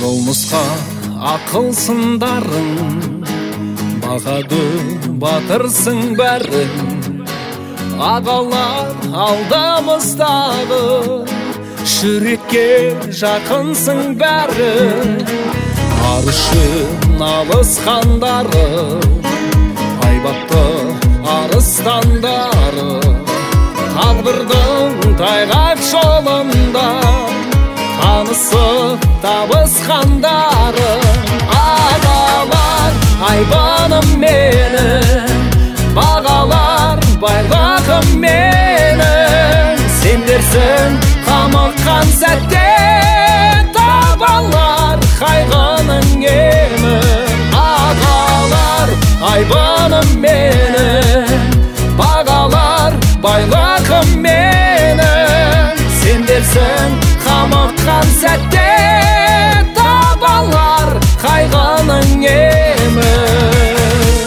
Жолнысқа ақыл сындарың, бағады батырсың бәрін. Ағалар алдымыздағы, жүрекке жақынсың бәрі. Арышын алысқандары, айбатты арыстандары. Тағдырдың тайғақ жолында танысып табысқандары. Ағалар айбыным менің, бағалар байлығым менің. Сендерсің қамыққан сәтте табалар қайғының емін. Ағалар айбыным менің, бағалар байлығым менің. Сендерсің қамыққан сәтте табалар қайғының емін.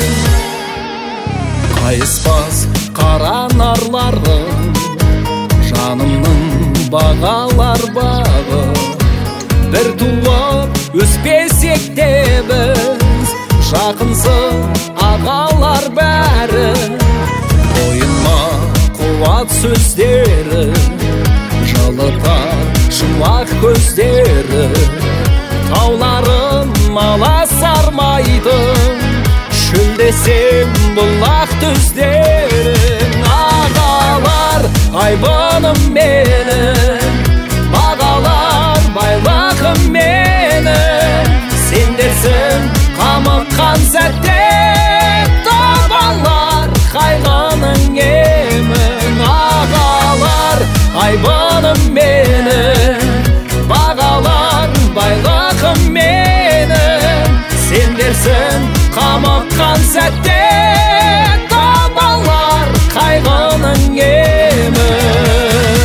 Қайыспас қара нарларың, жанымның бағалар бағы. Бір туып өспесек те біз, жақынсың ағалар бәрі. Ойыма қуат сөздері, жылытар жұмақ көздері. Тауларым аласармайдың, шөлдесем бұлақ төздерің. Ағалар айбыным менің, бағалар байлығым менің. Сендерсің қамыққан сәтте табалар қайғының емін. Ағалар айбыным менің, бағалар байлығым менің. Сендерсің қамыққан сәтте табалар қайғының емін.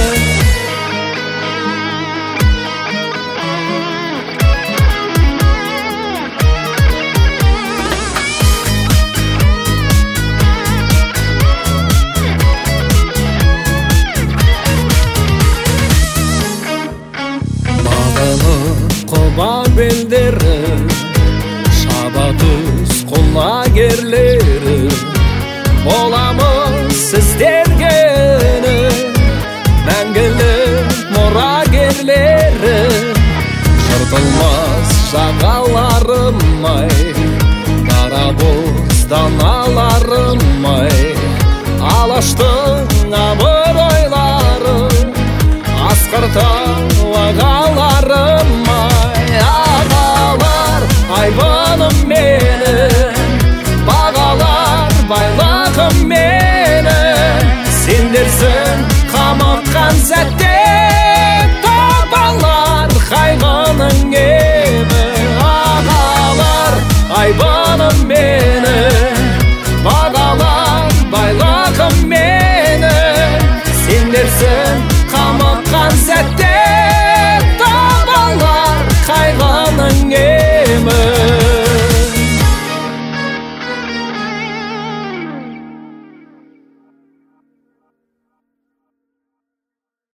Құба белдері, шабатыз құлагерлері. Боламыз сіздергені, мәңгілік мұрагерлері. Жыртылмас жағаларым-ай, дара боз даналарым-ай. Алаштың абыройлары, асқыртау ағаларым-ай. Ағалар айбыным менің, бағалар байлығым менің. Сендерсің қамыққан сәтте табалар қайғының емін. Ағалар айбыным менің,